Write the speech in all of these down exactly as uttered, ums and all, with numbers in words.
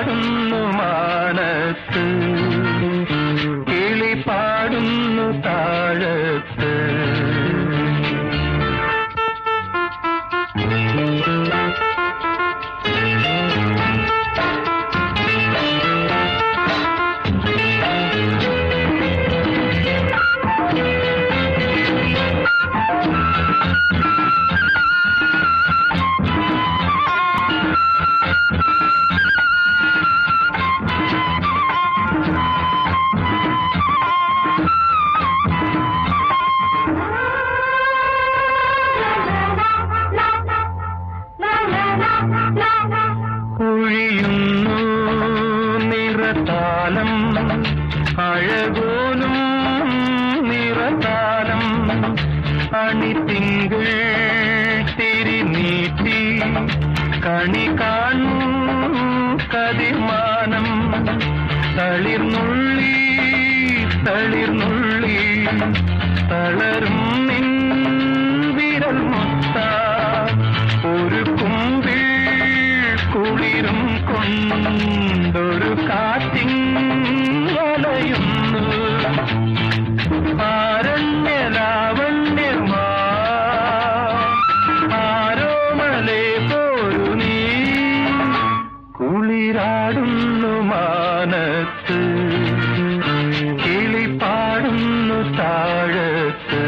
കുളിരാടുന്നു മാനത്ത്, കിളി പാടുന്നു താഴത്ത്. കുഴിയുന്നു നിറതാലം, അഴകോലും നിറതാലം, അണിതിങ്കൾ തിരിനീട്ടി കണി കാണും കതിർമാനം. തളിർന്നുള്ളി തളിർന്നുള്ളി തളരും നിൻ വിരൽ മുത്ത, ഒരു കുമ്പിൾ കുളിരും കൊണ്ടൊരു കാറ്റിങ്ങലയുന്നു. ആരണ്യലാവണ്യമാ ആരോമലേ പോരു നീ, കുളിരാടുന്നു മാനത്ത്, കിളി പാടുന്നു താഴത്ത്.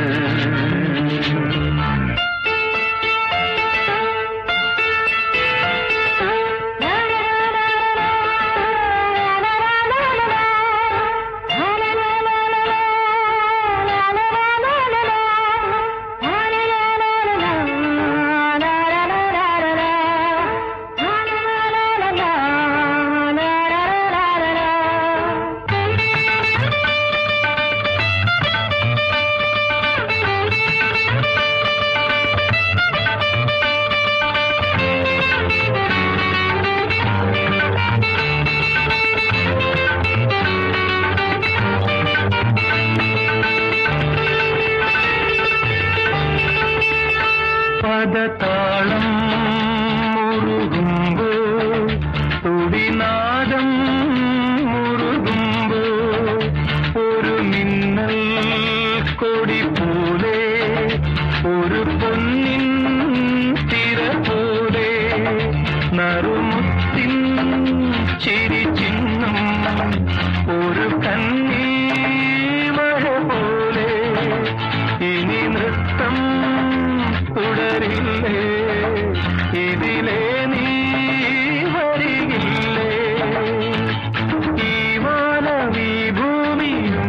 പദതാളം മുറുകുമ്പോ, തുടിനാദം മുറുകുമ്പോ, ഒരു മിന്നൽ കൊടി പോലെ, ഒരു പൊന്നിൻ തിര പോലെ, നറുമുത്തിൻ ചിരി ചിഹ്നം, ഒരു കണ്ണീ മഴ പോലെ. ഇനി നൃത്തം തുടരില്ലേ, ഇതിലേ നീ വരികില്ലേ, ഈ വാനവീ ഭൂമിയും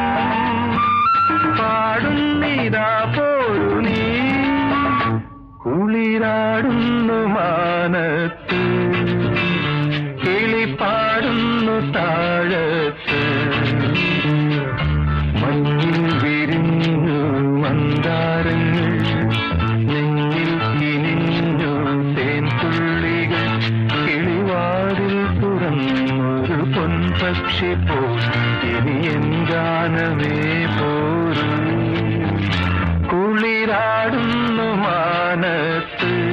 പാടുന്നിതാ പോരു നീ, കുളിരാടുന്നു മാനത്ത്, കിളി പാടുന്നു താഴത്ത്. മഞ്ഞിൽ വിരിഞ്ഞു മന്ദാരങ്ങൾ, നെഞ്ഞിൽ കിനിഞ്ഞു തേൻതുള്ളികൾ, കിളിവാതിൽ തുറന്നൊരു പൊൻപക്ഷി പോൽ, ഇനി എൻ ഗാനമേ പോരൂ, കുളിരാടുന്നു മാനത്ത്.